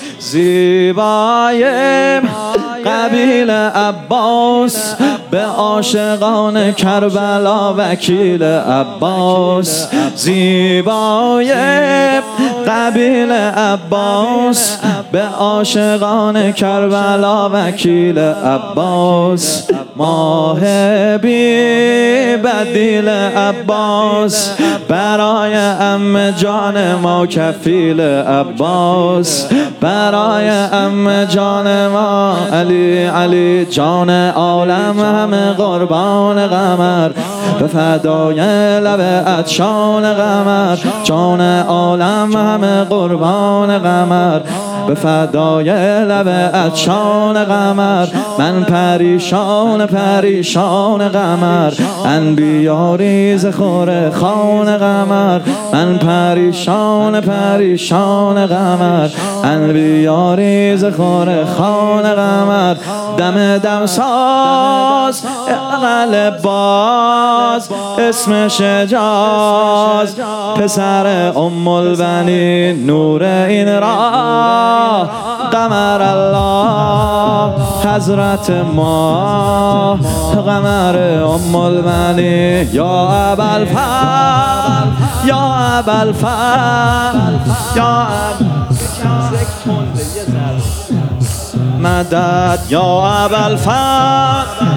زیبای قبیل عباس، به عاشقان کربلا وکیل عباس. زیبای قبیل عباس، به عاشقان کربلا وکیل عباس. ماه بی بدیل عباس، برای ام جان ما کفیل عباس. برای ام جان ما علی علی جان عالم همه قربان قمر، به فدای لب عطشان قمر. جان عالم همه قربان قمر، به فدای لب عطشان قمر. من پریشان پریشان قمر، انبیا ریز خور خان قمر. من پریشان پریشان قمر، انبیا ریز خور خان قمر. دم دم ساز قلب باز، اسمش اجاز، پسر ام البنین نور این راه. قمر الله حضرت ما، قمر ام البنین یا ابوالفضل یا ابوالفضل یا مدد یا ابوالفضل.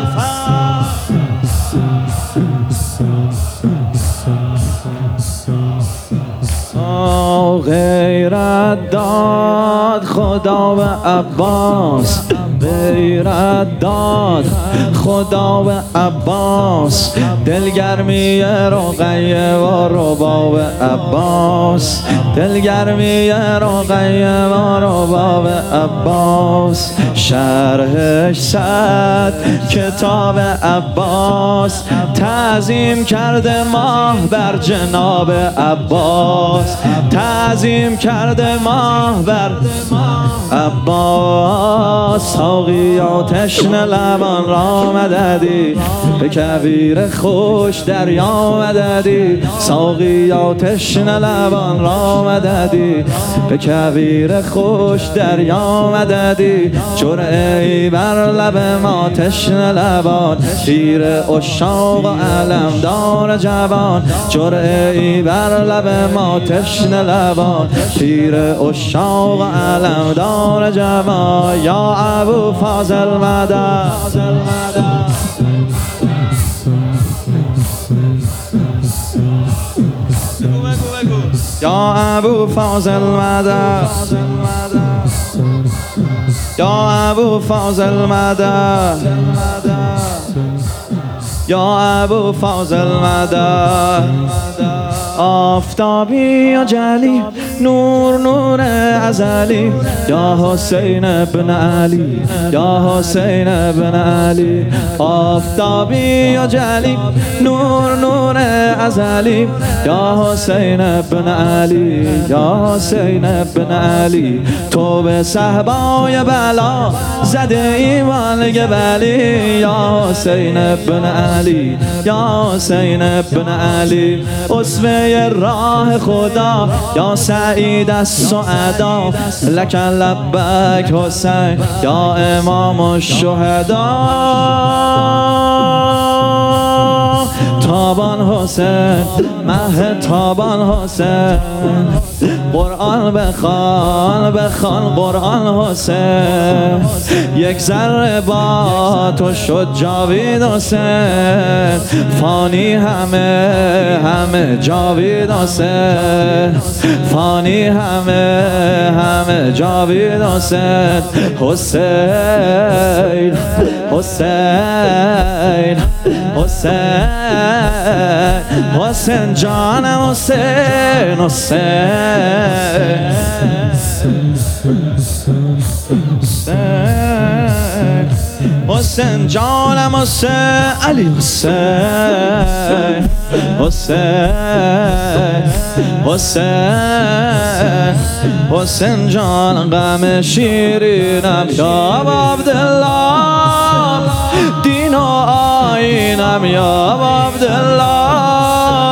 غیرت داد خدا و عباس، غیرت داد خدا و عباس. دلگرمی رقیه و رباب عباس، دلگرمی رقیه و رباب عباس. شرحش صد کتاب عباس، تعظیم کرده ماه بر جناب عباس. تعظیم کرده ماه بر عباس. ساقیا تشنه لبان را مددی، به کویر خوش دریا مددی. ساقیا تشنه لبان را مددی، به کویر خوش دریا مددی. جرعه‌ای بر لب ما تشنه لبان، پیر عشاق و علمدار جوان. جرعه‌ای بر لب ما تشنه لبان، پیر عشاق و علمدار جوان. یا ابو فاضل مدد یا ابو فاضل مدد یا ابو فاضل مدد یا ابو فاضل مدد. آفتابی یا جلی نور نور ازلی، یا حسین ابن علی یا حسین ابن علی. آفتابی یا جلی نور نور ازلی، یا حسین ابن علی یا حسین ابن علی. تو به صحبای بلا زده ایمان گبلی، یا حسین ابن علی یا حسین ابن علی. اسوه راه خدا یا سعید السعدا، لک لبک حسین یا امام الشهدا. تابان حسین مه تابان حسین، قرآن بخوان بخوان قرآن حسین. یک ذره با تو شد جاوید حسین، فانی همه جاوید حسین. فانی همه جاوید حسین. حسین حسین حسین حسین جانم حسین حسین جانم حسین علی حسین حسین جان غم شیرینم یا عبدالله، دین و آیینم یا عبدالله.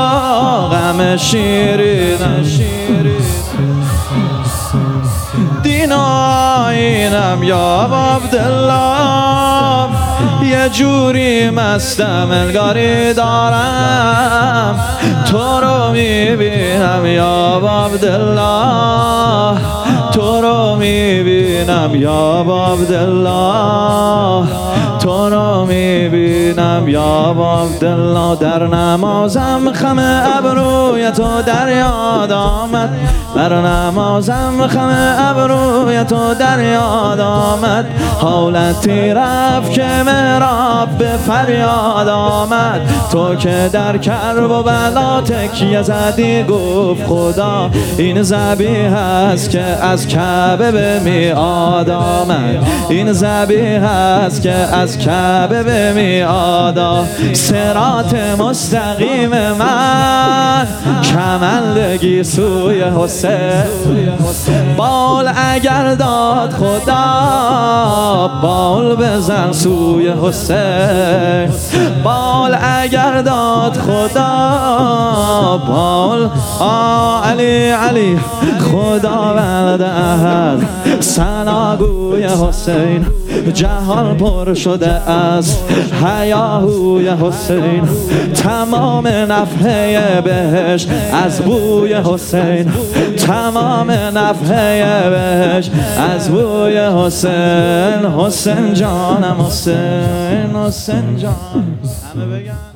غم شیرینم دین و آیینم یا عبدالله، یه جوری مستم انگاری دارم تو رو میبینم یا عبدالله، تو رو میبینم یا عبدالله، تو رو میبینم یا عبدالله. در نمازم خم ابروی تو در یاد آمد، در نمازم خم ابروی تو در یاد آمد، حالتی رفت که محراب به فریاد آمد. تو که در کرب و بلا تکیه زدی گفت خدا این ذبیح است که از کعبه به میعاد آمد، این ذبیح است که از کعبه به میعاد آمد. صراط مستقیم من کمندگی سوی حسین، بال اگر داد خدا بال بزن سوی حسین، بال اگر داد خدا بال علی علی خدا ولد احد ثناگوی حسین، جهان پر شده از هیاهوی حسین، تمام نفحه بهش از بوی حسین، تمام نفحه بهش از بوی حسین. حسین جانم حسین، حسین جان همه بگن